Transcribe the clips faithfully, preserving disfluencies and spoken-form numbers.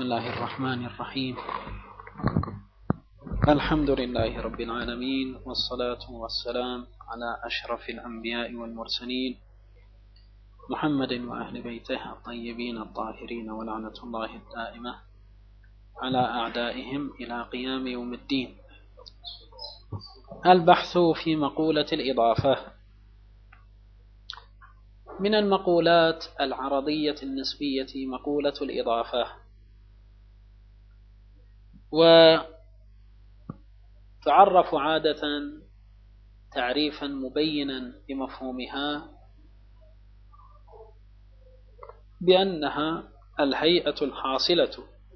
بسم الله الرحمن الرحيم. الحمد لله رب العالمين، والصلاة والسلام على أشرف الأنبياء والمرسلين محمد وأهل بيته الطيبين الطاهرين، ولعنة الله الدائمة على أعدائهم إلى قيام يوم الدين. البحث في مقولة الإضافة. من المقولات العرضية النسبية مقولة الإضافة، وتعرف عادة تعريفا مبينا بمفهومها بأنها الهيئة الحاصلة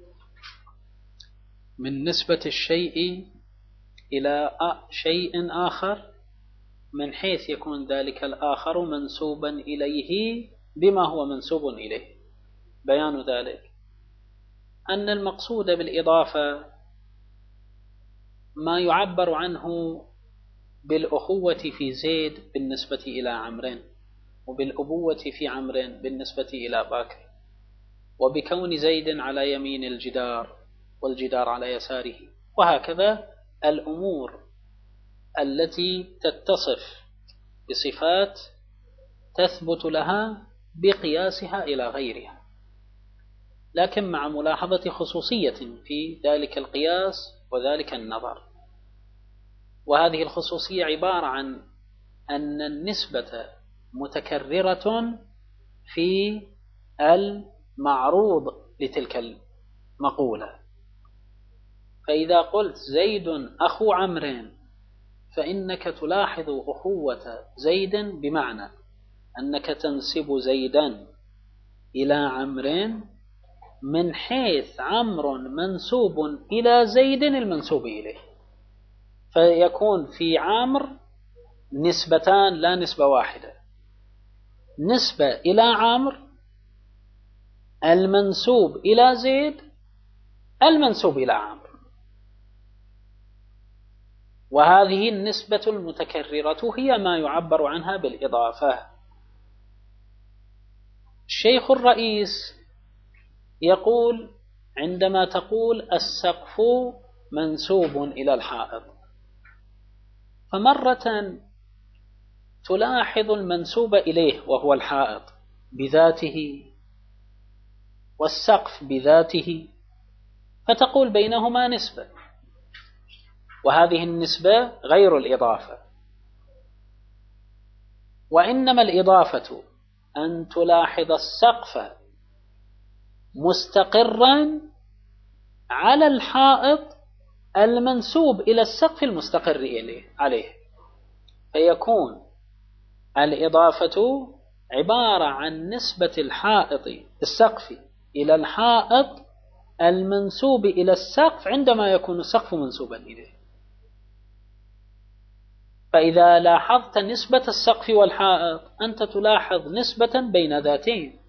من نسبة الشيء إلى شيء آخر من حيث يكون ذلك الآخر منسوبا إليه بما هو منسوب إليه. بيان ذلك أن المقصود بالإضافة ما يعبر عنه بالأخوة في زيد بالنسبة إلى عمرو، وبالأبوة في عمرو بالنسبة إلى بكر، وبكون زيد على يمين الجدار والجدار على يساره، وهكذا الأمور التي تتصف بصفات تثبت لها بقياسها إلى غيرها، لكن مع ملاحظة خصوصية في ذلك القياس وذلك النظر. وهذه الخصوصية عبارة عن أن النسبة متكررة في المعروض لتلك المقولة. فإذا قلت زيد أخو عمرو فإنك تلاحظ أخوة زيد، بمعنى أنك تنسب زيدا إلى عمرو من حيث عمرو منسوب إلى زيد المنسوب إليه، فيكون في عمرو نسبتان لا نسبة واحدة، نسبة إلى عمرو المنسوب إلى زيد المنسوب إلى عمرو، وهذه النسبة المتكررة هي ما يعبر عنها بالإضافة. الشيخ الرئيس يقول عندما تقول السقف منسوب إلى الحائط، فمرة تلاحظ المنسوب إليه وهو الحائط بذاته والسقف بذاته، فتقول بينهما نسبة، وهذه النسبة غير الإضافة. وإنما الإضافة أن تلاحظ السقف مستقرا على الحائط المنسوب إلى السقف المستقر إليه عليه، فيكون الإضافة عبارة عن نسبة الحائط السقف إلى الحائط المنسوب إلى السقف عندما يكون السقف منسوبا إليه. فإذا لاحظت نسبة السقف والحائط أنت تلاحظ نسبة بين ذاتين،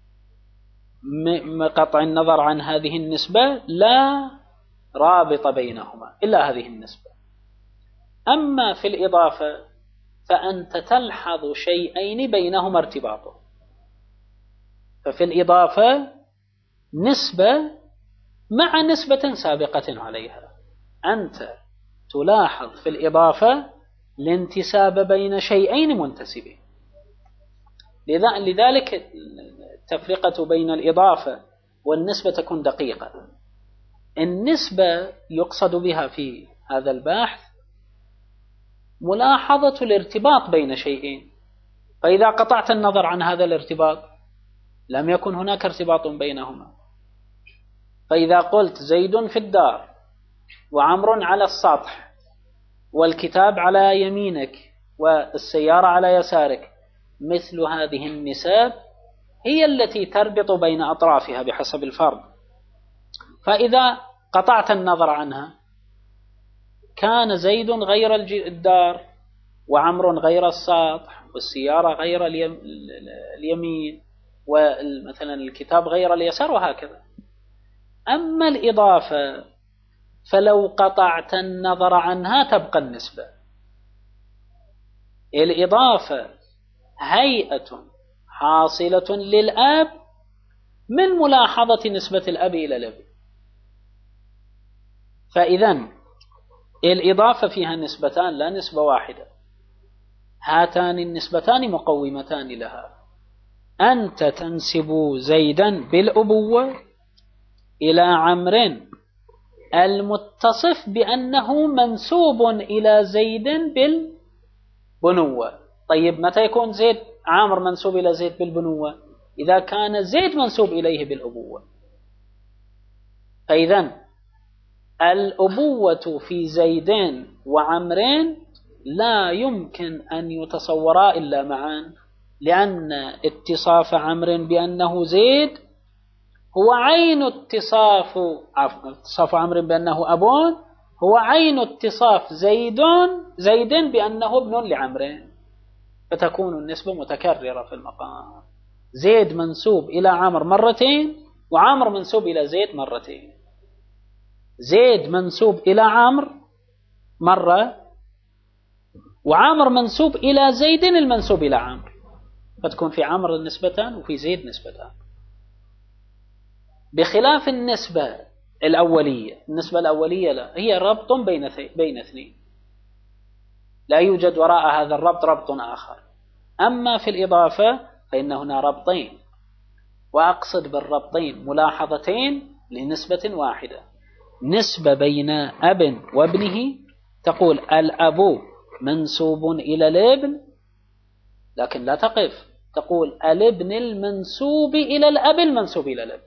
قطع النظر عن هذه النسبة لا رابط بينهما إلا هذه النسبة. أما في الإضافة فأنت تلحظ شيئين بينهما ارتباطه، ففي الإضافة نسبة مع نسبة سابقة عليها، أنت تلاحظ في الإضافة الانتساب بين شيئين منتسبين. لذلك التفرقة بين الإضافة والنسبة تكون دقيقة. النسبة يقصد بها في هذا البحث ملاحظة الارتباط بين شيئين، فإذا قطعت النظر عن هذا الارتباط لم يكن هناك ارتباط بينهما. فإذا قلت زيد في الدار وعمر على السطح والكتاب على يمينك والسيارة على يسارك، مثل هذه النسب هي التي تربط بين أطرافها بحسب الفرد. فإذا قطعت النظر عنها كان زيد غير الدار وعمر غير السطح والسيارة غير اليمين ومثلا الكتاب غير اليسار، وهكذا. أما الإضافة فلو قطعت النظر عنها تبقى النسبة. الإضافة هيئة حاصلة للأب من ملاحظة نسبة الأب إلى الأب، فإذا الإضافة فيها نسبتان لا نسبة واحدة، هاتان النسبتان مقومتان لها. أنت تنسب زيدا بالأبوة إلى عمرو المتصف بأنه منسوب إلى زيد بالبنوة. طيب متى يكون زيد عامر منسوب إلى زيد بالبنوة؟ إذا كان زيد منسوب إليه بالأبوة. فإذا الأبوة في زيدين وعمرين لا يمكن أن يتصورا إلا معا، لأن اتصاف عمرو بأنه زيد هو عين اتصاف عفوا اتصاف عمرو بأنه أبون هو عين اتصاف زيد زيد بأنه ابن لعمرو، فتكون النسبة متكررة في المقام. زيد منسوب إلى عمرو مرتين وعمرو منسوب إلى زيد مرتين. زيد منسوب إلى عمرو مرة وعمرو منسوب إلى زيد المنسوب إلى عمرو، فتكون في عمرو نسبتان وفي زيد نسبتان، بخلاف النسبة الأولية. النسبة الأولية لا، هي ربط بين بين اثنين، لا يوجد وراء هذا الربط ربط آخر. أما في الإضافة فإن هنا ربطين، وأقصد بالربطين ملاحظتين لنسبة واحدة. نسبة بين أب وابنه تقول الأب منسوب إلى الابن، لكن لا تقف تقول الابن المنسوب إلى الأب المنسوب إلى الابن،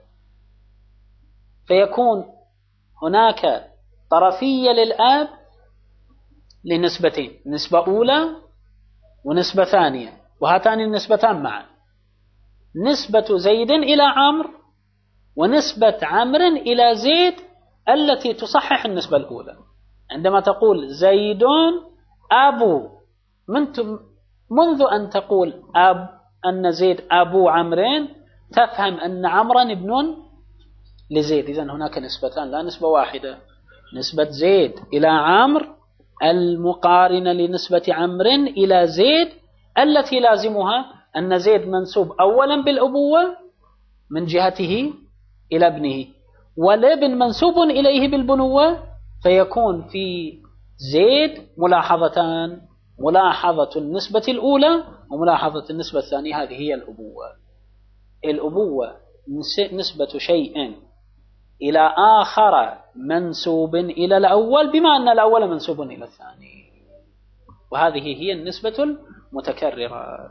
فيكون هناك طرفية للآب لنسبتين، نسبة أولى ونسبة ثانية، وهاتان النسبتان معا، نسبة زيد إلى عمرو ونسبة عمرو إلى زيد التي تصحح النسبة الأولى. عندما تقول زيد أبو، منذ أن تقول أب أن زيد أبو عمرو تفهم أن عمرا ابن لزيد. إذن هناك نسبتان لا نسبة واحدة، نسبة زيد إلى عمرو المقارنة لنسبة عمرو إلى زيد التي لازمها أن زيد منسوب أولا بالأبوة من جهته إلى ابنه، والابن منسوب إليه بالبنوة، فيكون في زيد ملاحظتان، ملاحظة النسبة الأولى وملاحظة النسبة الثانية. هذه هي الأبوة. الأبوة نسبة شيء إلى آخر منسوب إلى الأول بما أن الأول منسوب إلى الثاني، وهذه هي النسبة المتكررة.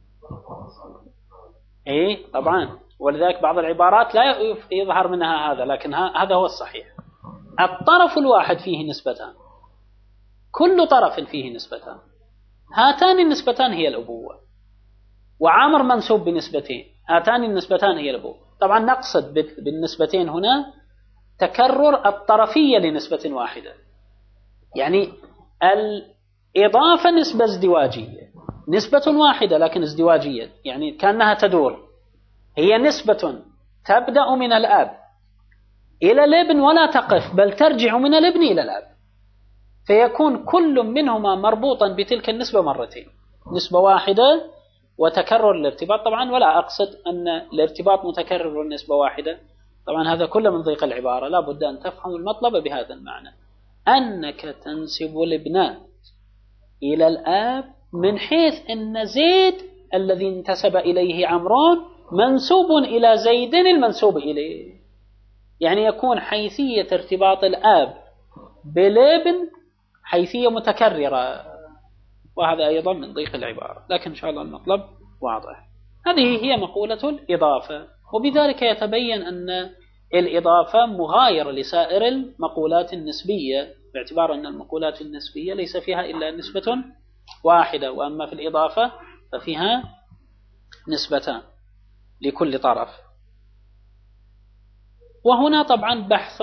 إيه طبعا، ولذلك بعض العبارات لا يظهر منها هذا، لكن هذا هو الصحيح. الطرف الواحد فيه نسبتان، كل طرف فيه نسبتان، هاتان النسبتان هي الأبوة، وعامر منسوب بنسبتين، هاتان النسبتان هي الأبوة. طبعا نقصد بالنسبتين هنا تكرر الطرفية لنسبة واحدة، يعني الإضافة نسبة ازدواجية، نسبة واحدة لكن ازدواجية، يعني كأنها تدور، هي نسبة تبدأ من الأب إلى الابن ولا تقف، بل ترجع من الابن إلى الأب، فيكون كل منهما مربوطا بتلك النسبة مرتين، نسبة واحدة وتكرر الارتباط. طبعا ولا أقصد أن الارتباط متكرر والنسبة واحدة، طبعا هذا كله من ضيق العبارة، لا بد أن تفهم المطلب بهذا المعنى، أنك تنسب الابن إلى الآب من حيث أن زيد الذي انتسب إليه عمران منسوب إلى زيد المنسوب إليه، يعني يكون حيثية ارتباط الآب بالابن حيثية متكررة، وهذا أيضا من ضيق العبارة، لكن إن شاء الله المطلب واضح. هذه هي مقولة الإضافة، وبذلك يتبين أن الإضافة مغايرة لسائر المقولات النسبية، باعتبار أن المقولات النسبية ليس فيها إلا نسبة واحدة، وأما في الإضافة ففيها نسبتان لكل طرف. وهنا طبعا بحث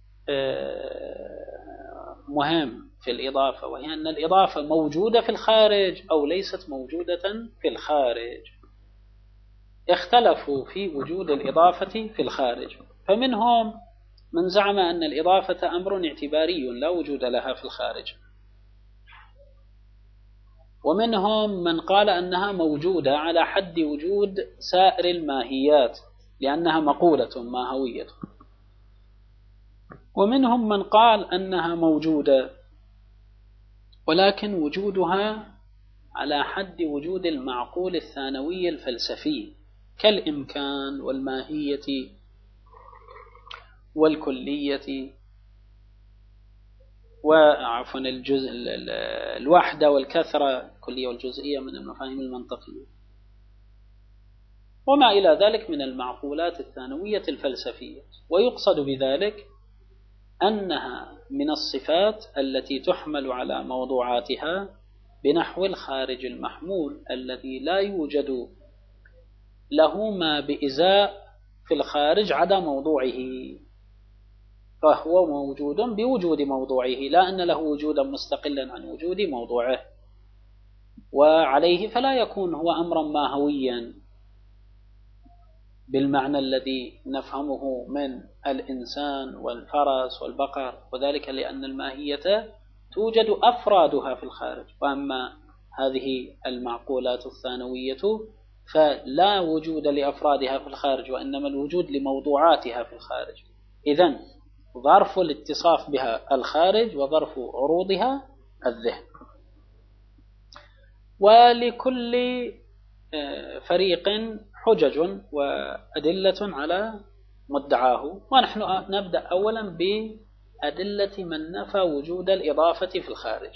مهم في الإضافة، وهي أن الإضافة موجودة في الخارج أو ليست موجودة في الخارج. اختلفوا في وجود الإضافة في الخارج، فمنهم من زعم أن الإضافة أمر اعتباري لا وجود لها في الخارج، ومنهم من قال أنها موجودة على حد وجود سائر الماهيات لأنها مقولة ماهوية. ومنهم من قال أنها موجودة، ولكن وجودها على حد وجود المعقول الثانوي الفلسفي كالإمكان والماهية والكلية وعفوا الجزء الوحدة والكثرة، الكلية والجزئية من المفاهيم المنطقية، وما إلى ذلك من المعقولات الثانوية الفلسفية. ويقصد بذلك أنها من الصفات التي تحمل على موضوعاتها بنحو الخارج المحمول الذي لا يوجد له ما بإزاء في الخارج عدا موضوعه، فهو موجود بوجود موضوعه، لا أن له وجودا مستقلا عن وجود موضوعه، وعليه فلا يكون هو أمرا ماهويا بالمعنى الذي نفهمه من الإنسان والفرس والبقر، وذلك لأن الماهية توجد أفرادها في الخارج، وأما هذه المعقولات الثانوية فلا وجود لأفرادها في الخارج، وإنما الوجود لموضوعاتها في الخارج. إذن ظرف الاتصاف بها الخارج، وظرف عروضها الذهن. ولكل فريق حجج وأدلة على مدعاه، ونحن نبدأ أولا بأدلة من نفى وجود الإضافة في الخارج.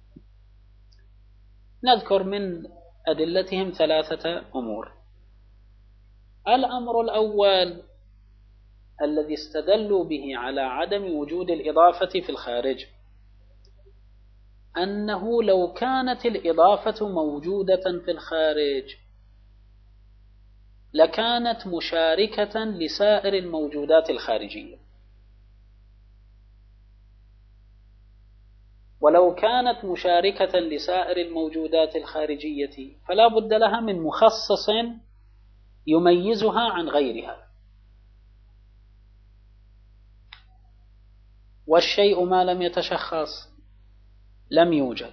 نذكر من أدلتهم ثلاثة أمور. الأمر الأول الذي استدلوا به على عدم وجود الإضافة في الخارج أنه لو كانت الإضافة موجودة في الخارج لكانت مشاركة لسائر الموجودات الخارجية، ولو كانت مشاركة لسائر الموجودات الخارجية فلا بد لها من مخصص يميزها عن غيرها، والشيء ما لم يتشخص لم يوجد،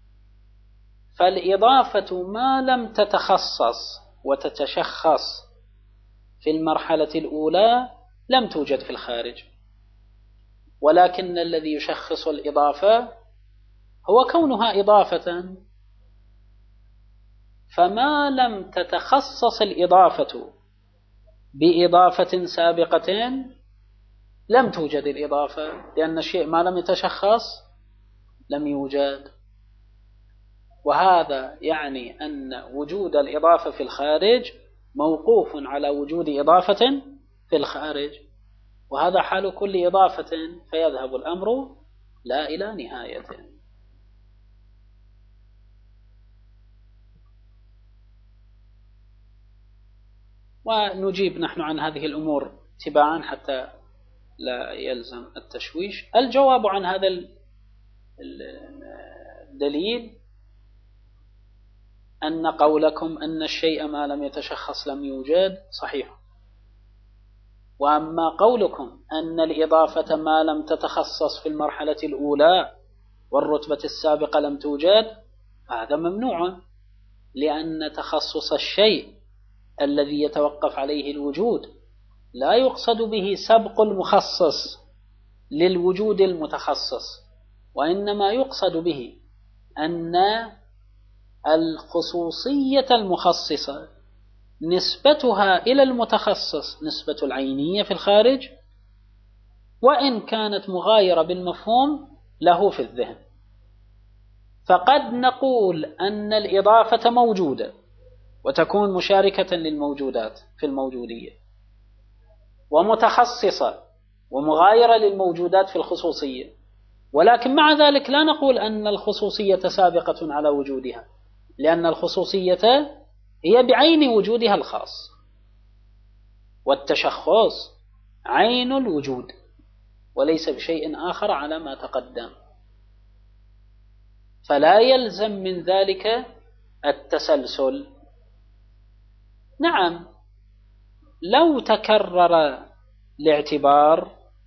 فالإضافة ما لم تتخصص وتتشخص في المرحلة الأولى لم توجد في الخارج، ولكن الذي يشخص الإضافة هو كونها إضافة، فما لم تتخصص الإضافة بإضافة سابقة لم توجد الإضافة، لأن الشيء ما لم يتشخص لم يوجد. وهذا يعني أن وجود الإضافة في الخارج موقوف على وجود إضافة في الخارج، وهذا حال كل إضافة، فيذهب الأمر لا إلى نهاية. ونجيب نحن عن هذه الأمور تباعا حتى لا يلزم التشويش. الجواب عن هذا الدليل أن قولكم أن الشيء ما لم يتشخص لم يوجد صحيح، وأما قولكم أن الإضافة ما لم تتخصص في المرحلة الأولى والرتبة السابقة لم توجد هذا ممنوع، لأن تخصص الشيء الذي يتوقف عليه الوجود لا يقصد به سبق المخصص للوجود المتخصص، وإنما يقصد به أن الخصوصية المخصصة نسبتها إلى المتخصص نسبة العينية في الخارج، وإن كانت مغايرة بالمفهوم له في الذهن. فقد نقول أن الإضافة موجودة وتكون مشاركة للموجودات في الموجودية، ومتخصصة ومغايرة للموجودات في الخصوصية، ولكن مع ذلك لا نقول أن الخصوصية سابقة على وجودها، لأن الخصوصية هي بعين وجودها الخاص، والتشخص عين الوجود وليس بشيء آخر على ما تقدم، فلا يلزم من ذلك التسلسل. نعم، لو تكرر الاعتبار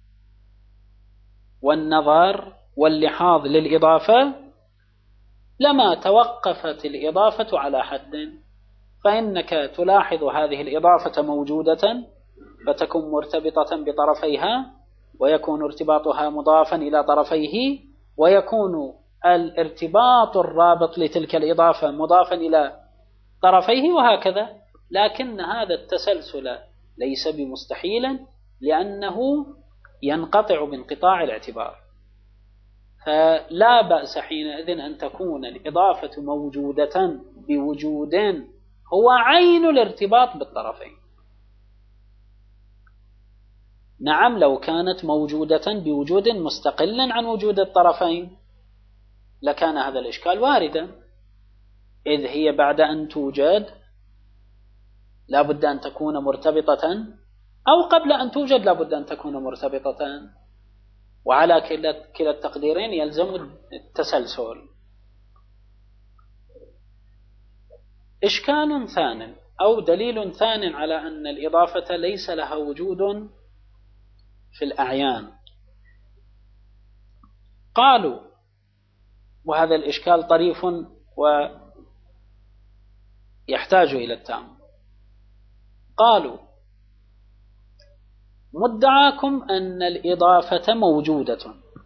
والنظر واللحاظ للإضافة لما توقفت الإضافة على حد، فإنك تلاحظ هذه الإضافة موجودة فتكون مرتبطة بطرفيها ويكون ارتباطها مضافا إلى طرفيه، ويكون الارتباط الرابط لتلك الإضافة مضافا إلى طرفيه، وهكذا. لكن هذا التسلسل ليس بمستحيل، لأنه ينقطع بانقطاع الاعتبار. فلا بأس حينئذ أن تكون الإضافة موجودة بوجود هو عين الارتباط بالطرفين. نعم، لو كانت موجودة بوجود مستقل عن وجود الطرفين لكان هذا الإشكال واردا، إذ هي بعد أن توجد لا بد أن تكون مرتبطة، أو قبل أن توجد لا بد أن تكون مرتبطة، وعلى كلا التقديرين يلزم التسلسل. إشكال ثان أو دليل ثان على أن الإضافة ليس لها وجود في الأعيان. قالوا، وهذا الإشكال طريف ويحتاج إلى التأمل، قالوا: مدعاكم أن الإضافة موجودة،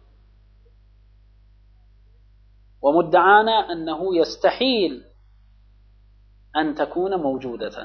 ومدعانا أنه يستحيل أن تكون موجودة،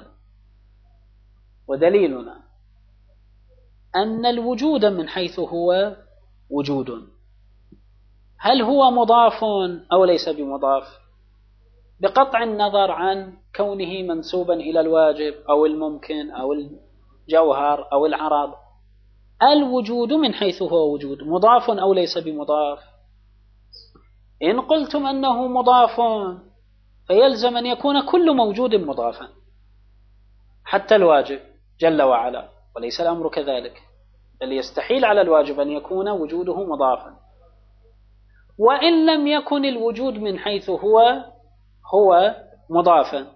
ودليلنا أن الوجود من حيث هو وجود، هل هو مضاف أو ليس بمضاف؟ بقطع النظر عن كونه منسوبا إلى الواجب أو الممكن أو الجوهر أو العرض، الوجود من حيث هو وجود مضاف أو ليس بمضاف؟ إن قلتم أنه مضاف فيلزم أن يكون كل موجود مضافا، حتى الواجب جل وعلا، وليس الأمر كذلك، بل يستحيل على الواجب أن يكون وجوده مضافا. وإن لم يكن الوجود من حيث هو هو مضافا،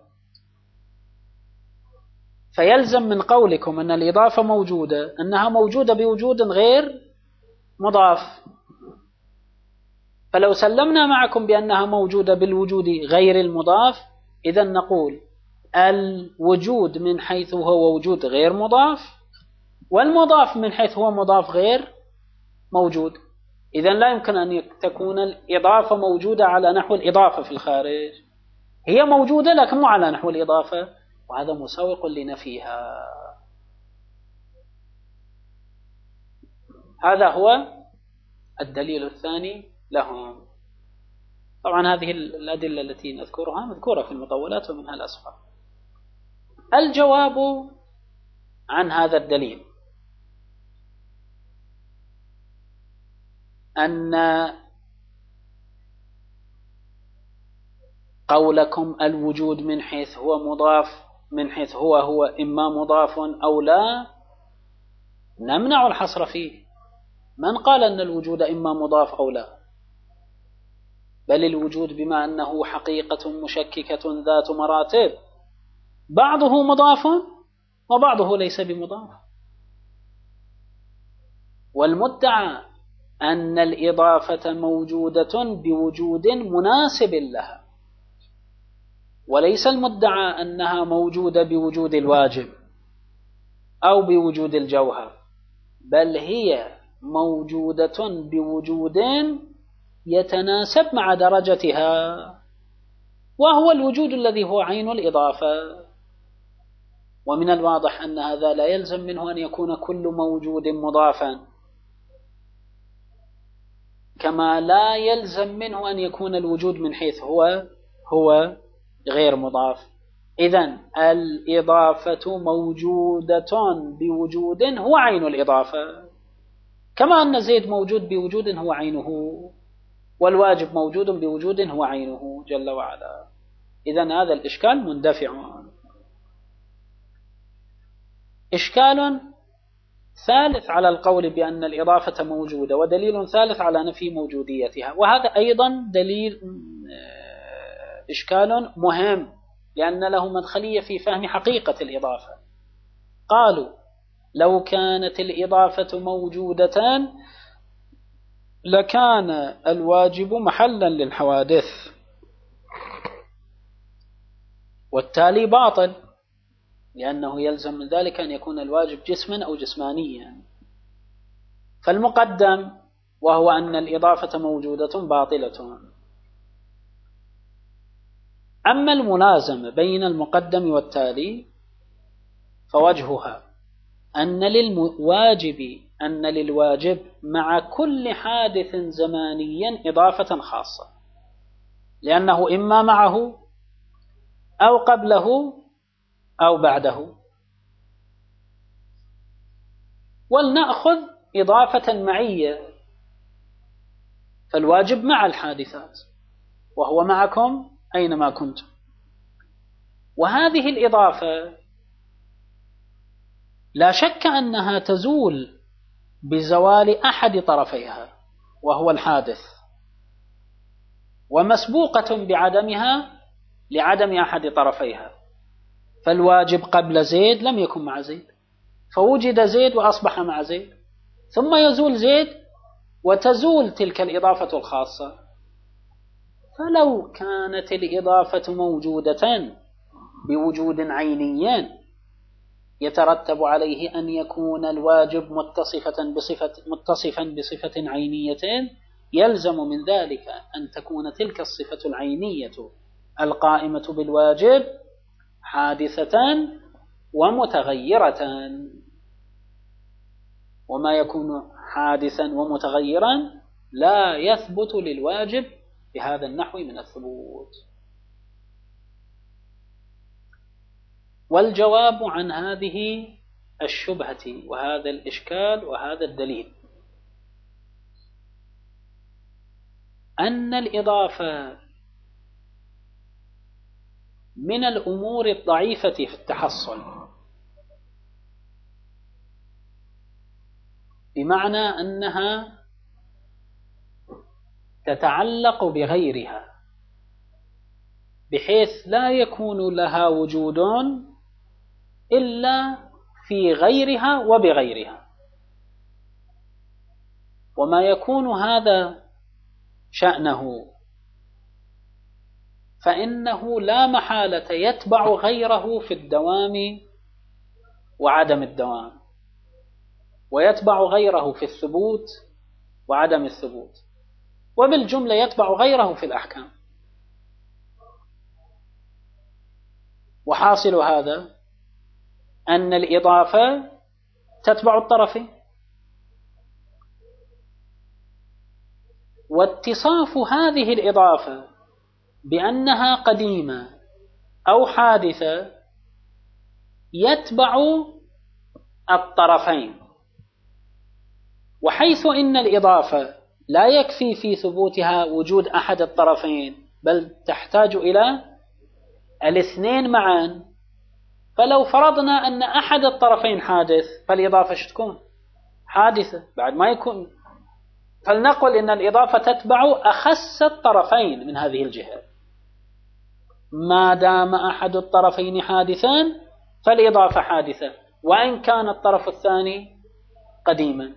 فيلزم من قولكم أن الإضافة موجودة أنها موجودة بوجود غير مضاف. فلو سلمنا معكم بأنها موجودة بالوجود غير المضاف، إذن نقول الوجود من حيث هو وجود غير مضاف، والمضاف من حيث هو مضاف غير موجود. إذن لا يمكن أن تكون الإضافة موجودة على نحو الإضافة في الخارج، هي موجودة لكن مو على نحو الإضافة، وهذا مسوق لنفيها. هذا هو الدليل الثاني لهم. طبعا هذه الأدلة التي نذكرها مذكورة في المطولات ومنها الأسفار. الجواب عن هذا الدليل أن قولكم الوجود من حيث هو مضاف من حيث هو هو إما مضاف أو لا نمنع الحصر فيه. من قال أن الوجود إما مضاف أو لا؟ بل الوجود بما أنه حقيقة مشككة ذات مراتب، بعضه مضاف وبعضه ليس بمضاف. والمدعى أن الإضافة موجودة بوجود مناسب لها، وليس المدعى أنها موجودة بوجود الواجب أو بوجود الجوهر، بل هي موجودة بوجود يتناسب مع درجتها، وهو الوجود الذي هو عين الإضافة. ومن الواضح أن هذا لا يلزم منه أن يكون كل موجود مضافا، كما لا يلزم منه أن يكون الوجود من حيث هو هو غير مضاف. إذن الإضافة موجودة بوجود هو عين الإضافة، كما أن زيد موجود بوجود هو عينه، والواجب موجود بوجود هو عينه جل وعلا. إذن هذا الإشكال مندفع. إشكال ثالث على القول بأن الإضافة موجودة، ودليل ثالث على نفي موجوديتها، وهذا أيضا دليل إشكال مهم لأن له مدخلية في فهم حقيقة الإضافة. قالوا: لو كانت الإضافة موجودة لكان الواجب محلا للحوادث، والتالي باطل، لأنه يلزم من ذلك أن يكون الواجب جسما أو جسمانيا. فالمقدم وهو أن الإضافة موجودة باطلة. أما الملازمة بين المقدم والتالي فوجهها أن للواجب أن للواجب مع كل حادث زمانيا إضافة خاصة، لأنه إما معه أو قبله أو بعده. ولنأخذ إضافة معية، فالواجب مع الحادثات وهو معكم أينما كنتم، وهذه الإضافة لا شك أنها تزول بزوال أحد طرفيها وهو الحادث، ومسبوقة بعدمها لعدم أحد طرفيها. فالواجب قبل زيد لم يكن مع زيد، فوجد زيد وأصبح مع زيد، ثم يزول زيد وتزول تلك الإضافة الخاصة. فلو كانت الإضافة موجودة بوجود عيني يترتب عليه أن يكون الواجب متصفة بصفة متصفا بصفة عينية، يلزم من ذلك أن تكون تلك الصفة العينية القائمة بالواجب حادثة ومتغيرة، وما يكون حادثا ومتغيرا لا يثبت للواجب بهذا النحو من الثبوت. والجواب عن هذه الشبهة وهذا الإشكال وهذا الدليل أن الإضافة من الأمور الضعيفة في التحصل، بمعنى أنها تتعلق بغيرها بحيث لا يكون لها وجود إلا في غيرها وبغيرها. وما يكون هذا شأنه فإنه لا محالة يتبع غيره في الدوام وعدم الدوام، ويتبع غيره في الثبوت وعدم الثبوت، وبالجملة يتبع غيره في الأحكام. وحاصل هذا أن الإضافة تتبع الطرفين، واتصاف هذه الإضافة بأنها قديمة أو حادثة يتبع الطرفين، وحيث إن الإضافة لا يكفي في ثبوتها وجود أحد الطرفين بل تحتاج إلى الاثنين معا، فلو فرضنا أن أحد الطرفين حادث فالإضافة شتكون حادثة بعد ما يكون، فلنقل إن الإضافة تتبع أخس الطرفين من هذه الجهة. ما دام أحد الطرفين حادثا فالإضافة حادثة وإن كان الطرف الثاني قديما.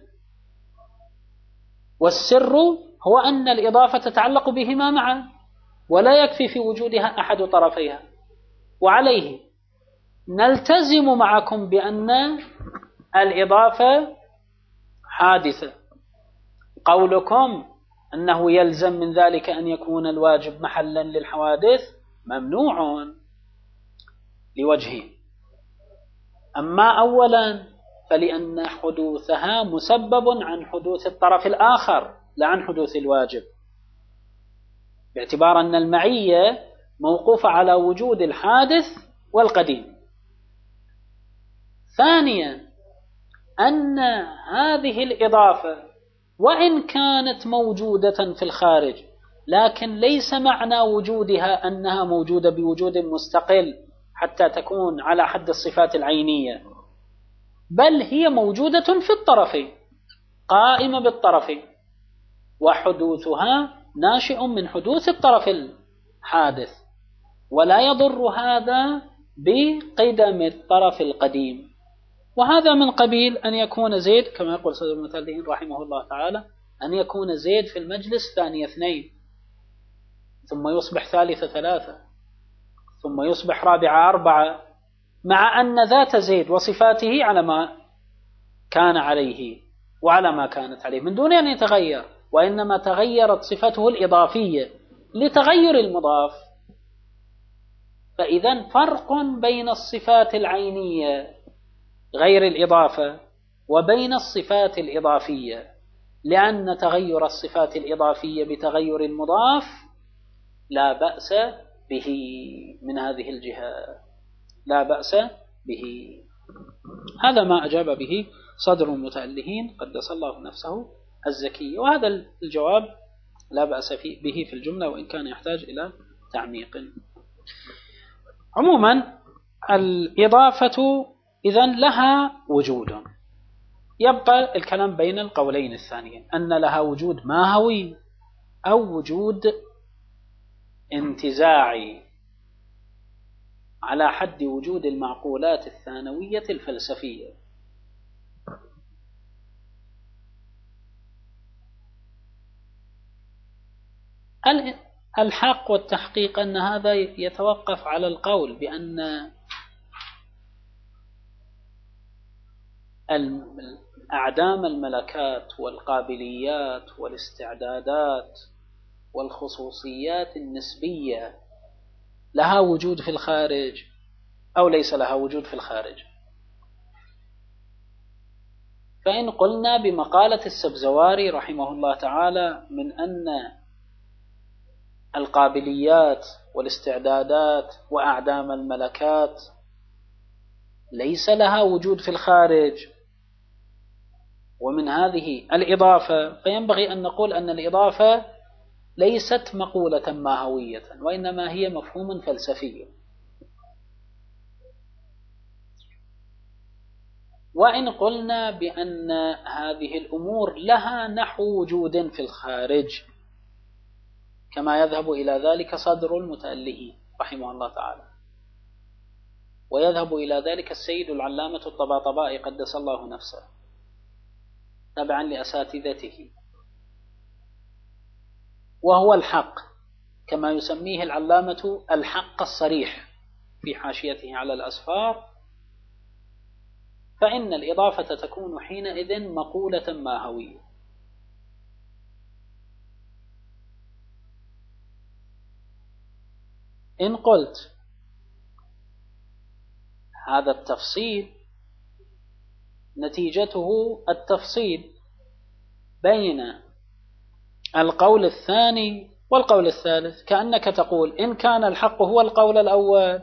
والسر هو أن الإضافة تتعلق بهما معا ولا يكفي في وجودها أحد طرفيها. وعليه نلتزم معكم بأن الإضافة حادثة. قولكم أنه يلزم من ذلك أن يكون الواجب محلا للحوادث ممنوع لوجهين. أما أولا فلأن حدوثها مسبب عن حدوث الطرف الآخر لا عن حدوث الواجب، باعتبار أن المعية موقوفة على وجود الحادث والقديم. ثانيا أن هذه الإضافة وإن كانت موجودة في الخارج لكن ليس معنى وجودها أنها موجودة بوجود مستقل حتى تكون على حد الصفات العينية، بل هي موجودة في الطرفين قائمة بالطرفين، وحدوثها ناشئ من حدوث الطرف الحادث، ولا يضر هذا بقدم الطرف القديم. وهذا من قبيل أن يكون زيد كما يقول صدر المتلهين رحمه الله تعالى أن يكون زيد في المجلس ثاني اثنين ثم يصبح ثالث ثلاثة ثم يصبح رابع أربعة، مع أن ذات زيد وصفاته على ما كان عليه وعلى ما كانت عليه من دون أن يتغير، وإنما تغيرت صفته الإضافية لتغير المضاف. فإذا فرق بين الصفات العينية غير الإضافة وبين الصفات الإضافية، لأن تغير الصفات الإضافية بتغير المضاف لا بأس به من هذه الجهة، لا بأس به. هذا ما أجاب به صدر المتألهين قدس الله نفسه الزكي، وهذا الجواب لا بأس به في الجملة وإن كان يحتاج إلى تعميق. عموما الإضافة إذن لها وجود، يبقى الكلام بين القولين الثانيين أن لها وجود ماهوي أو وجود انتزاعي على حد وجود المعقولات الثانوية الفلسفية. الحق والتحقيق أن هذا يتوقف على القول بأن أعدام الملكات والقابليات والاستعدادات والخصوصيات النسبية لها وجود في الخارج أو ليس لها وجود في الخارج. فإن قلنا بمقالة السبزواري رحمه الله تعالى من أن القابليات والاستعدادات وأعدام الملكات ليس لها وجود في الخارج ومن هذه الإضافة، فينبغي أن نقول أن الإضافة ليست مقولة ماهوية وإنما هي مفهوم فلسفي. وإن قلنا بأن هذه الأمور لها نحو وجود في الخارج كما يذهب إلى ذلك صدر المتألهين رحمه الله تعالى، ويذهب إلى ذلك السيد العلامة الطباطبائي قدس الله نفسه تبعا لأساتذته، وهو الحق كما يسميه العلامة الحق الصريح في حاشيته على الأسفار، فإن الإضافة تكون حينئذ مقولة ماهوية. إن قلت هذا التفصيل نتيجته التفصيل بين القول الثاني والقول الثالث، كأنك تقول إن كان الحق هو القول الأول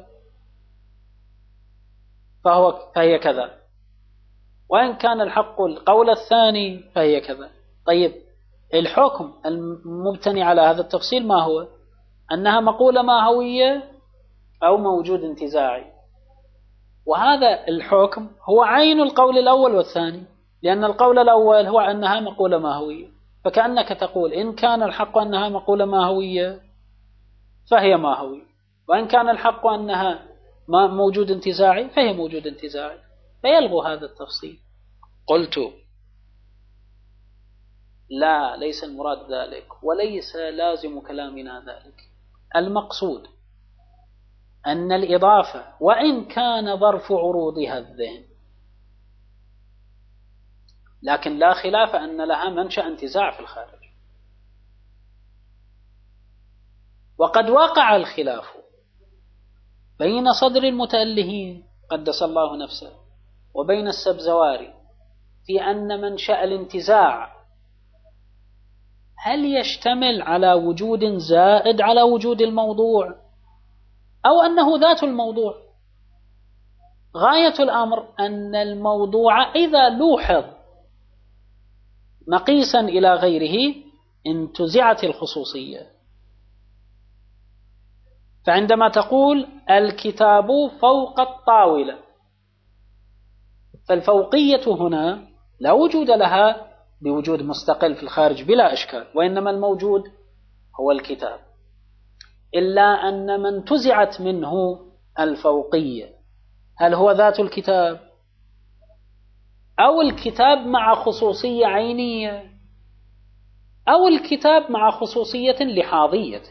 فهو فهي كذا، وإن كان الحق القول الثاني فهي كذا. طيب الحكم المبتني على هذا التفصيل ما هو؟ أنها مقولة ماهوية أو موجود انتزاعي، وهذا الحكم هو عين القول الأول والثاني، لأن القول الأول هو أنها مقولة ماهوية، فكأنك تقول إن كان الحق أنها مقولة ماهوية فهي ماهوية، وإن كان الحق أنها موجود انتزاعي فهي موجود انتزاعي، فيلغو هذا التفصيل. قلت لا، ليس المراد ذلك وليس لازم كلامنا ذلك. المقصود أن الإضافة وإن كان ظرف عروضها الذهن، لكن لا خلاف أن لها منشأ انتزاع في الخارج. وقد وقع الخلاف بين صدر المتألهين قدس الله نفسه وبين السبزواري في أن منشأ الانتزاع هل يشتمل على وجود زائد على وجود الموضوع أو أنه ذات الموضوع. غاية الأمر أن الموضوع إذا لوحظ مقيسا إلى غيره انتزعت الخصوصية. فعندما تقول الكتاب فوق الطاولة، فالفوقية هنا لا وجود لها بوجود مستقل في الخارج بلا إشكال، وإنما الموجود هو الكتاب، إلا أن من انتزعت منه الفوقية هل هو ذات الكتاب أو الكتاب مع خصوصية عينية أو الكتاب مع خصوصية لحاظية.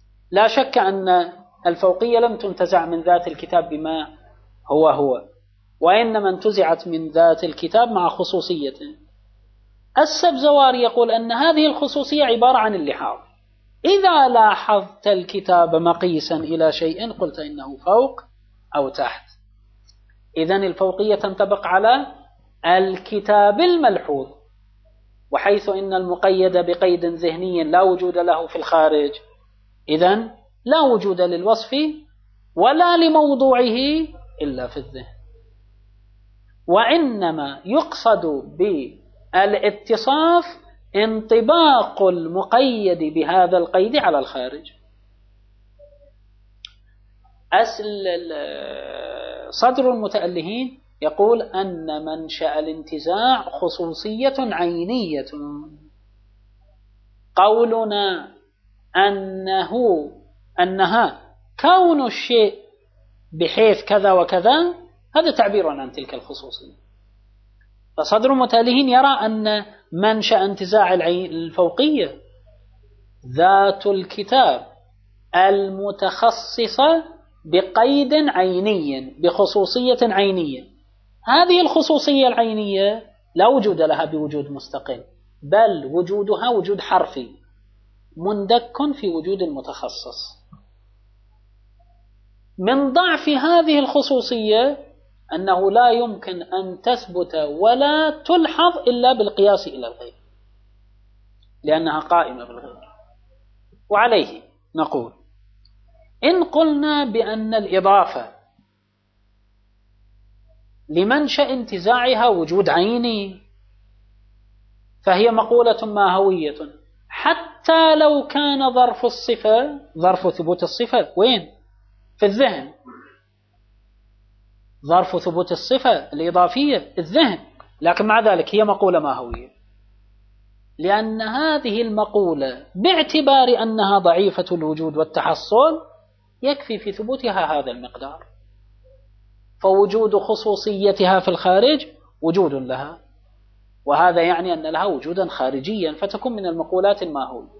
لا شك أن الفوقية لم تنتزع من ذات الكتاب بما هو هو، وإنما انتزعت من ذات الكتاب مع خصوصيته. السبزواري يقول أن هذه الخصوصية عبارة عن اللحاظ، إذا لاحظت الكتاب مقيسا إلى شيء قلت إنه فوق أو تحت. إذن الفوقية تنطبق على الكتاب الملحوظ، وحيث إن المقيد بقيد ذهني لا وجود له في الخارج، إذن لا وجود للوصف ولا لموضوعه إلا في الذهن، وإنما يقصد بالاتصاف انطباق المقيد بهذا القيد على الخارج. أصل صدر المتألهين يقول أن منشأ الانتزاع خصوصية عينية. قولنا أنه أنها كون الشيء بحيث كذا وكذا هذا تعبير عن تلك الخصوصية. فصدر المتألهين يرى أن منشأ انتزاع الفوقية ذات الكتاب المتخصصة بقيد عيني بخصوصية عينية. هذه الخصوصية العينية لا وجود لها بوجود مستقل، بل وجودها وجود حرفي مندك في وجود المتخصص. من ضعف هذه الخصوصية أنه لا يمكن أن تثبت ولا تلحظ إلا بالقياس إلى الغير، لأنها قائمة بالغير. وعليه نقول إن قلنا بأن الإضافة لمنشأ انتزاعها وجود عيني فهي مقولة ماهوية، حتى لو كان ظرف الصفة ظرف ثبوت الصفة وين؟ في الذهن. ظرف ثبوت الصفة الإضافية الذهن، لكن مع ذلك هي مقولة ماهوية، لأن هذه المقولة باعتبار أنها ضعيفة الوجود والتحصل يكفي في ثبوتها هذا المقدار، فوجود خصوصيتها في الخارج وجود لها، وهذا يعني أن لها وجودا خارجيا فتكون من المقولات الماهوية.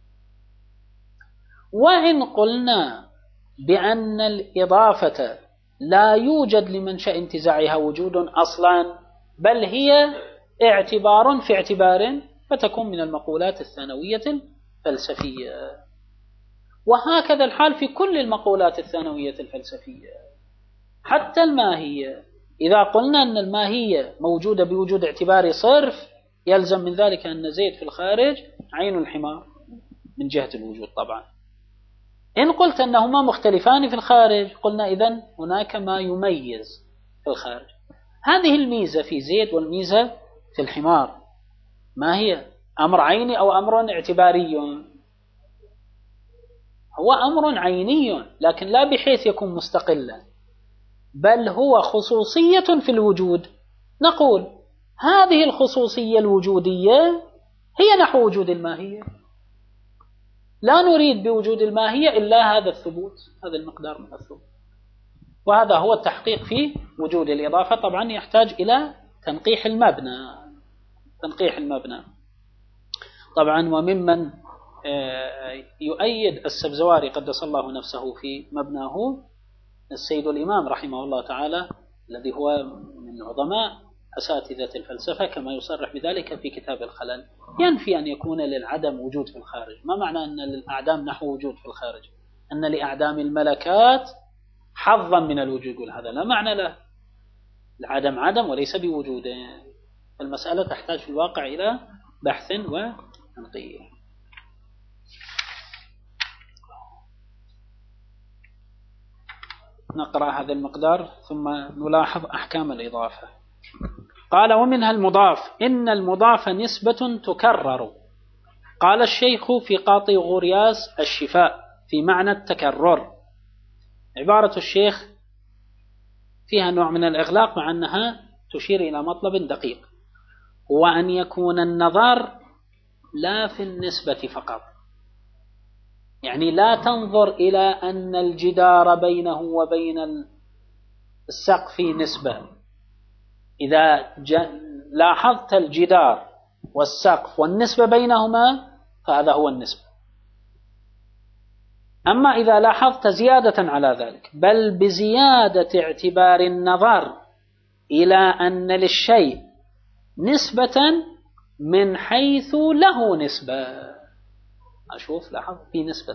وإن قلنا بأن الإضافة لا يوجد لمنشأ انتزاعها وجود أصلا، بل هي اعتبار في اعتبار، فتكون من المقولات الثانوية الفلسفية. وهكذا الحال في كل المقولات الثانوية الفلسفية، حتى الماهية. إذا قلنا أن الماهية موجودة بوجود اعتباري صرف، يلزم من ذلك أن زيد في الخارج عين الحمار من جهة الوجود طبعا. إن قلت أنهما مختلفان في الخارج قلنا إذن هناك ما يميز في الخارج. هذه الميزة في زيد والميزة في الحمار ما هي؟ أمر عيني أو أمر اعتباري؟ هو أمر عيني، لكن لا بحيث يكون مستقلا، بل هو خصوصية في الوجود. نقول هذه الخصوصية الوجودية هي نحو وجود الماهية، لا نريد بوجود الماهية إلا هذا الثبوت، هذا المقدار من الثبوت. وهذا هو التحقيق في وجود الإضافة. طبعا يحتاج إلى تنقيح المبنى، تنقيح المبنى طبعا. وممن يؤيد السبزواري قدس الله نفسه في مبناه السيد الإمام رحمه الله تعالى، الذي هو من عظماء أساتذة الفلسفة كما يصرح بذلك في كتاب الخلل. ينفي أن يكون للعدم وجود في الخارج. ما معنى أن للأعدام نحو وجود في الخارج؟ أن لأعدام الملكات حظا من الوجود، هذا لا معنى له. العدم عدم وليس بوجود. المسألة تحتاج في الواقع إلى بحث وتنقيح. نقرأ هذا المقدار ثم نلاحظ أحكام الإضافة. قال ومنها المضاف. إن المضاف نسبة تكرر. قال الشيخ في قاطي غورياس الشفاء في معنى التكرر. عبارة الشيخ فيها نوع من الإغلاق مع أنها تشير إلى مطلب دقيق، هو أن يكون النظر لا في النسبة فقط، يعني لا تنظر إلى أن الجدار بينه وبين السقف نسبة. إذا لاحظت الجدار والسقف والنسبة بينهما فهذا هو النسبة. أما إذا لاحظت زيادة على ذلك، بل بزيادة اعتبار النظر إلى أن للشيء نسبة من حيث له نسبة. أشوف لاحظ في نسبة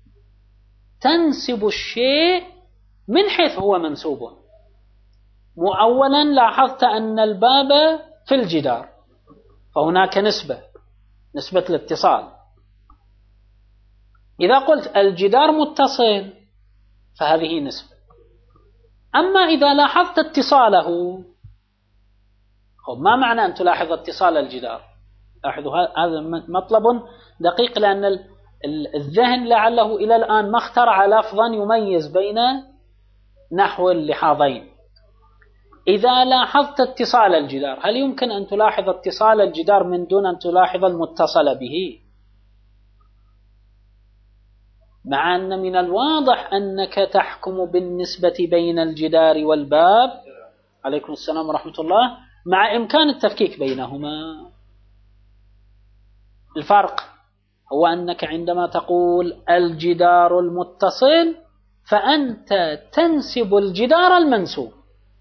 تنسب الشيء من حيث هو منسوب. مؤولا لاحظت أن الباب في الجدار، فهناك نسبة، نسبة الاتصال. إذا قلت الجدار متصل فهذه نسبة. أما إذا لاحظت اتصاله، ما معنى أن تلاحظ اتصال الجدار؟ لاحظوا هذا مطلب دقيق، لأن الذهن لعله إلى الآن ما اخترع لفظا يميز بين نحو اللحاظين. إذا لاحظت اتصال الجدار، هل يمكن أن تلاحظ اتصال الجدار من دون أن تلاحظ المتصل به؟ مع أن من الواضح أنك تحكم بالنسبة بين الجدار والباب، عليكم السلام ورحمة الله، مع إمكان التفكيك بينهما. الفرق هو أنك عندما تقول الجدار المتصل فأنت تنسب الجدار المنسوب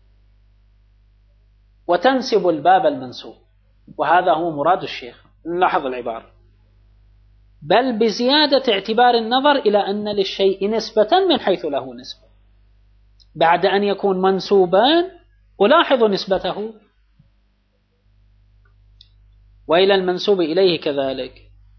وتنسب الباب المنسوب، وهذا هو مراد الشيخ. نلاحظ العبارة: بل بزيادة اعتبار النظر إلى أن للشيء نسبة من حيث له نسبة. بعد أن يكون منسوبا ألاحظ نسبته، وإلى المنسوب إليه كذلك.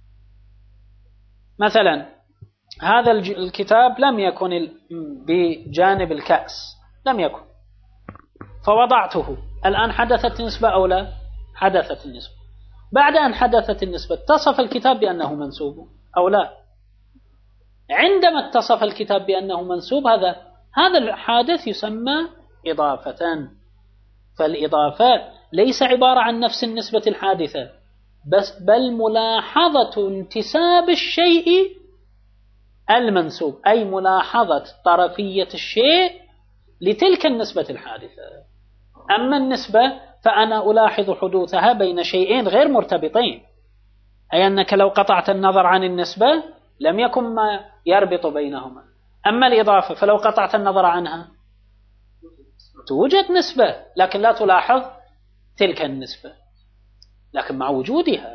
مثلا هذا الكتاب لم يكن بجانب الكأس، لم يكن، فوضعته. الآن حدثت نسبة أو لا؟ حدثت النسبة. بعد أن حدثت النسبة اتصف الكتاب بأنه منسوب أو لا؟ عندما اتصف الكتاب بأنه منسوب، هذا هذا الحادث يسمى إضافة. فالإضافة ليس عبارة عن نفس النسبة الحادثة بس، بل ملاحظة انتساب الشيء المنسوب، أي ملاحظة طرفية الشيء لتلك النسبة الحادثة. أما النسبة فأنا ألاحظ حدوثها بين شيئين غير مرتبطين، أي أنك لو قطعت النظر عن النسبة لم يكن ما يربط بينهما. أما الإضافة فلو قطعت النظر عنها توجد نسبة، لكن لا تلاحظ تلك النسبة، لكن مع وجودها.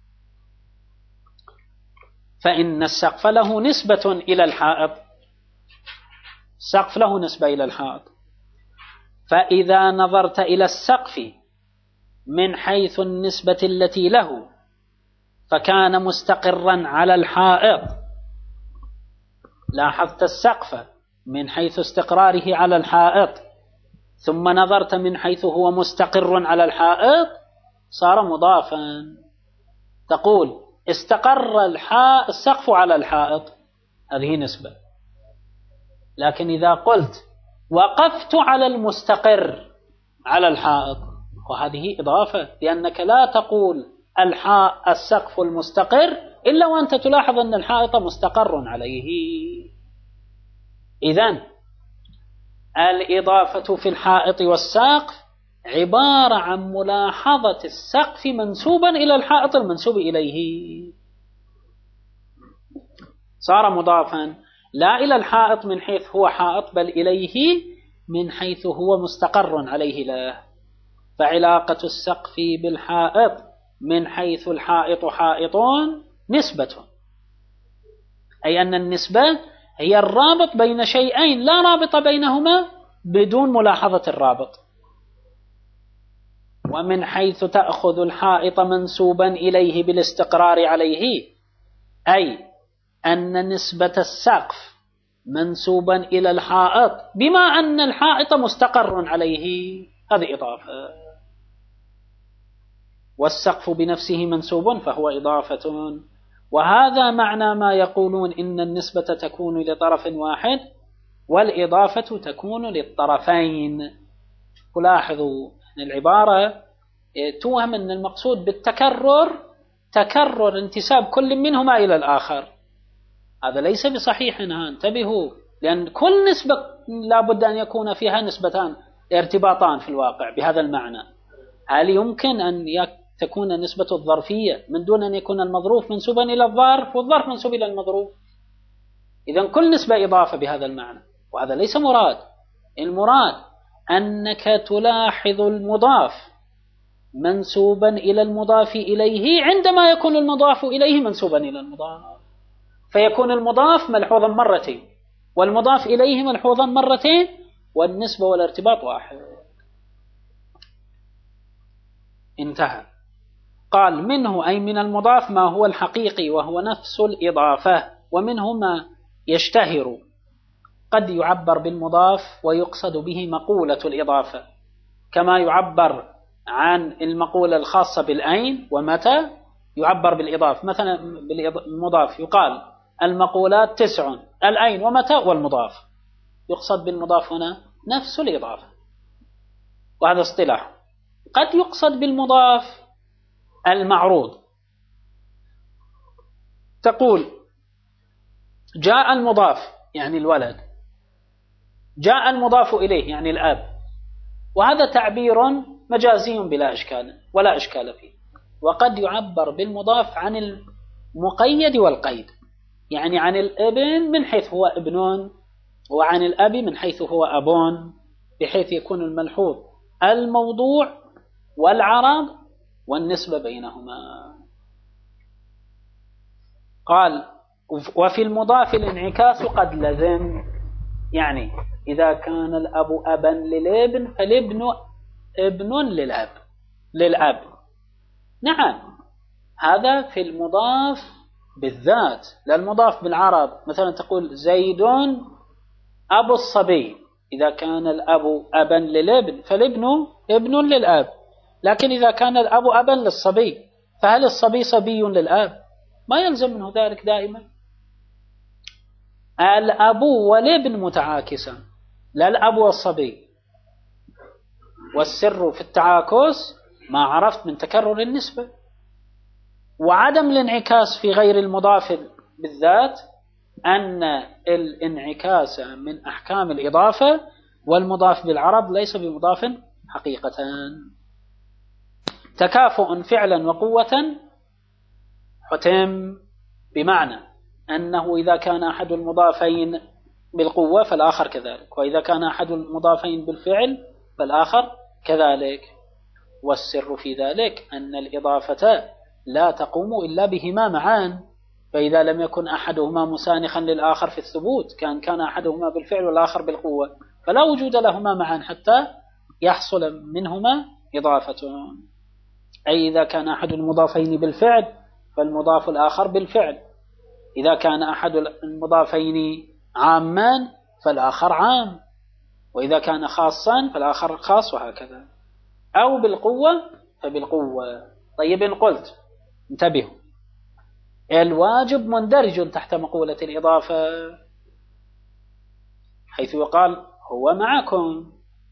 فإن السقف له نسبة إلى الحائط، السقف له نسبة إلى الحائط. فإذا نظرت إلى السقف من حيث النسبة التي له فكان مستقرا على الحائط، لاحظت السقف من حيث استقراره على الحائط، ثم نظرت من حيث هو مستقر على الحائط، صار مضافا. تقول استقر السقف على الحائط، هذه نسبة. لكن إذا قلت وقفت على المستقر على الحائط، وهذه إضافة، لأنك لا تقول الحاء السقف المستقر إلا وأنت تلاحظ أن الحائط مستقر عليه. إذن الإضافة في الحائط والسقف عبارة عن ملاحظة السقف منسوبا إلى الحائط المنسوب إليه، صار مضافا لا إلى الحائط من حيث هو حائط، بل إليه من حيث هو مستقر عليه له. فعلاقة السقف بالحائط من حيث الحائط حائط نسبة، أي أن النسبة هي الرابط بين شيئين لا رابط بينهما بدون ملاحظة الرابط. ومن حيث تأخذ الحائط منسوبا إليه بالاستقرار عليه، أي أن نسبة السقف منسوبا إلى الحائط بما أن الحائط مستقر عليه، هذه إضافة. والسقف بنفسه منسوب فهو إضافة. وهذا معنى ما يقولون إن النسبة تكون لطرف واحد والإضافة تكون للطرفين. ولاحظوا أن العبارة توهم أن المقصود بالتكرر تكرر انتساب كل منهما إلى الآخر، هذا ليس بصحيح. انتبهوا، لأن كل نسبة لا بد أن يكون فيها نسبتان ارتباطان في الواقع بهذا المعنى. هل يمكن أن تكون نسبة الظرفية من دون أن يكون المظروف منسوبا إلى الظرف والظرف منسوب إلى المظروف؟ إذن كل نسبة إضافة بهذا المعنى، وهذا ليس مراد. المراد أنك تلاحظ المضاف منسوبا إلى المضاف إليه عندما يكون المضاف إليه منسوبا إلى المضاف، فيكون المضاف ملحوظا مرتين والمضاف إليه ملحوظا مرتين والنسبة والارتباط واحد. انتهى. قال منه أي من المضاف ما هو الحقيقي وهو نفس الإضافة، ومنه ما يشتهر قد يعبر بالمضاف ويقصد به مقولة الإضافة، كما يعبر عن المقولة الخاصة بالأين ومتى يعبر بالإضافة. مثلا بالمضاف يقال المقولات تسع، الأين ومتى والمضاف، يقصد بالمضاف هنا نفس الإضافة، وهذا اصطلاح. قد يقصد بالمضاف المعروض، تقول جاء المضاف يعني الولد، جاء المضاف إليه يعني الأب، وهذا تعبير مجازي بلا إشكال ولا إشكال فيه. وقد يعبر بالمضاف عن المقيد والقيد، يعني عن الابن من حيث هو ابن، وعن الأب من حيث هو أبون، بحيث يكون الملحوظ الموضوع والعرض والنسبة بينهما. قال وفي المضاف الانعكاس قد لزم، يعني إذا كان الأب أبا للابن فالابن ابن للأب للأب. نعم، هذا في المضاف بالذات، لا المضاف بالعرض. مثلا تقول زيد أبو الصبي، إذا كان الأب أبا للابن فالابن ابن للأب، لكن إذا كان الأب أبا للصبي فهل الصبي صبي للأب؟ ما يلزم منه ذلك دائما. الأب والابن متعاكسا، لا الأب والصبي. والسر في التعاكس ما عرفت من تكرر النسبة، وعدم الانعكاس في غير المضاف بالذات أن الانعكاس من أحكام الإضافة، والمضاف بالعرض ليس بمضاف حقيقة. تكافؤ فعلا وقوة حتم، بمعنى أنه إذا كان أحد المضافين بالقوة فالآخر كذلك، وإذا كان أحد المضافين بالفعل فالآخر كذلك. والسر في ذلك أن الإضافة لا تقوم إلا بهما معان، فإذا لم يكن أحدهما مسانخا للآخر في الثبوت، كان كان أحدهما بالفعل والآخر بالقوة، فلا وجود لهما معا حتى يحصل منهما إضافة. أي إذا كان أحد المضافين بالفعل فالمضاف الآخر بالفعل، إذا كان أحد المضافين عامان فالآخر عام، وإذا كان خاصا فالآخر خاص، وهكذا. أو بالقوة فبالقوة. طيب إن قلت انتبهوا، الواجب مندرج تحت مقولة الإضافة، حيث يقال هو معكم،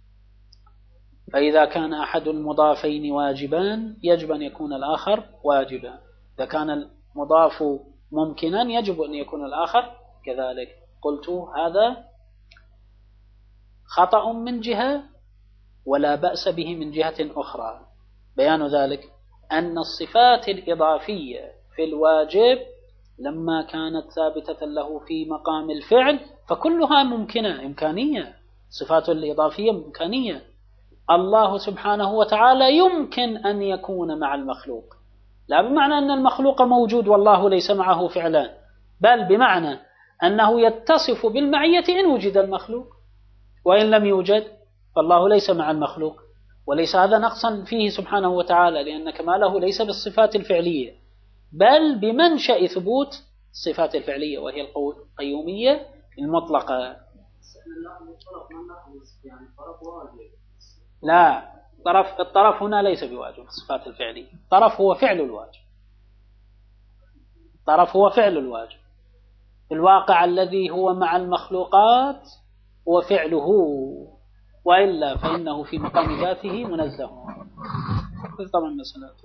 فإذا كان أحد المضافين واجبا يجب أن يكون الآخر واجبا، إذا كان المضاف ممكنا يجب أن يكون الآخر كذلك. قلت هذا خطأ من جهة ولا بأس به من جهة أخرى. بيان ذلك أن الصفات الإضافية في الواجب لما كانت ثابتة له في مقام الفعل فكلها ممكنة إمكانية، صفات الإضافية إمكانية. الله سبحانه وتعالى يمكن أن يكون مع المخلوق، لا بمعنى أن المخلوق موجود والله ليس معه فعلان، بل بمعنى أنه يتصف بالمعية إن وجد المخلوق، وإن لم يوجد فالله ليس مع المخلوق. وليس هذا نقصا فيه سبحانه وتعالى، لأن كماله ليس بالصفات الفعلية بل بمنشأ ثبوت الصفات الفعلية، وهي القيومية المطلقة. لا، الطرف, الطرف هنا ليس بواجب الصفات الفعلية، الطرف هو فعل الواجب، الطرف هو فعل الواجب. الواقع الذي هو مع المخلوقات هو فعله، وإلا فإنه في مقام ذاته منزه. طبعا مسألة.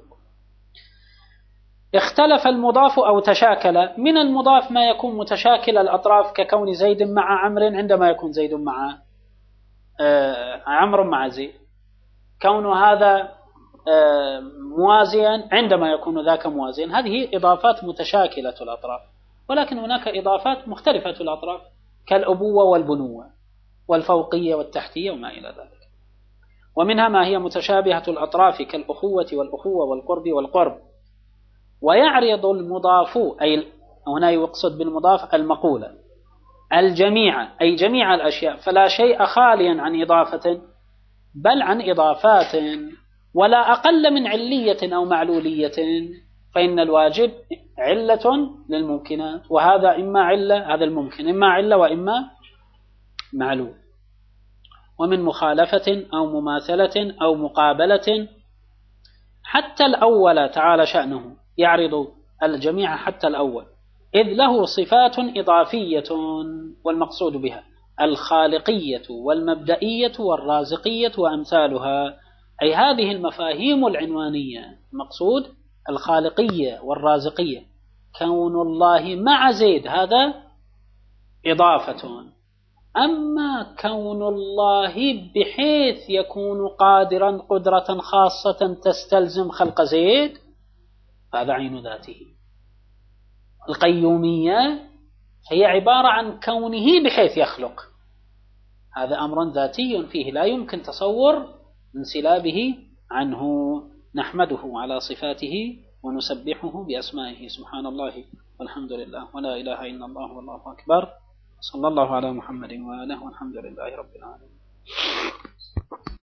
اختلف المضاف أو تشاكل. من المضاف ما يكون متشاكل الأطراف، ككون زيد مع عمرو عندما يكون زيد مع آه عمرو مع زيد، كون هذا آه موازيا عندما يكون ذاك موازيا. هذه إضافات متشاكلة الأطراف. ولكن هناك إضافات مختلفة الأطراف، كالأبوة والبنوة والفوقية والتحتية وما إلى ذلك. ومنها ما هي متشابهة الأطراف كالأخوة والأخوة والقرب والقرب. ويعرض المضاف، أي هنا يقصد بالمضاف المقولة، الجميع أي جميع الأشياء، فلا شيء خاليا عن إضافة بل عن إضافات، ولا أقل من علية أو معلولية، فإن الواجب علة للممكنات، وهذا إما علة، هذا الممكن إما علة وإما معلول. ومن مخالفة أو مماثلة أو مقابلة. حتى الأول تعالى شأنه يعرض الجميع حتى الأول، إذ له صفات إضافية، والمقصود بها الخالقية والمبدئية والرازقية وأمثالها، أي هذه المفاهيم العنوانية. المقصود الخالقية والرازقية، كون الله مع زيد هذا إضافة، أما كون الله بحيث يكون قادرا قدرة خاصة تستلزم خلق زيد هذا عين ذاته. القيومية هي عبارة عن كونه بحيث يخلق، هذا أمر ذاتي فيه لا يمكن تصور انسلابه عنه. نحمده على صفاته ونسبحه بأسمائه، سبحان الله والحمد لله ولا إله إلا الله والله أكبر، صلى الله على محمد وآله والحمد لله رب العالمين.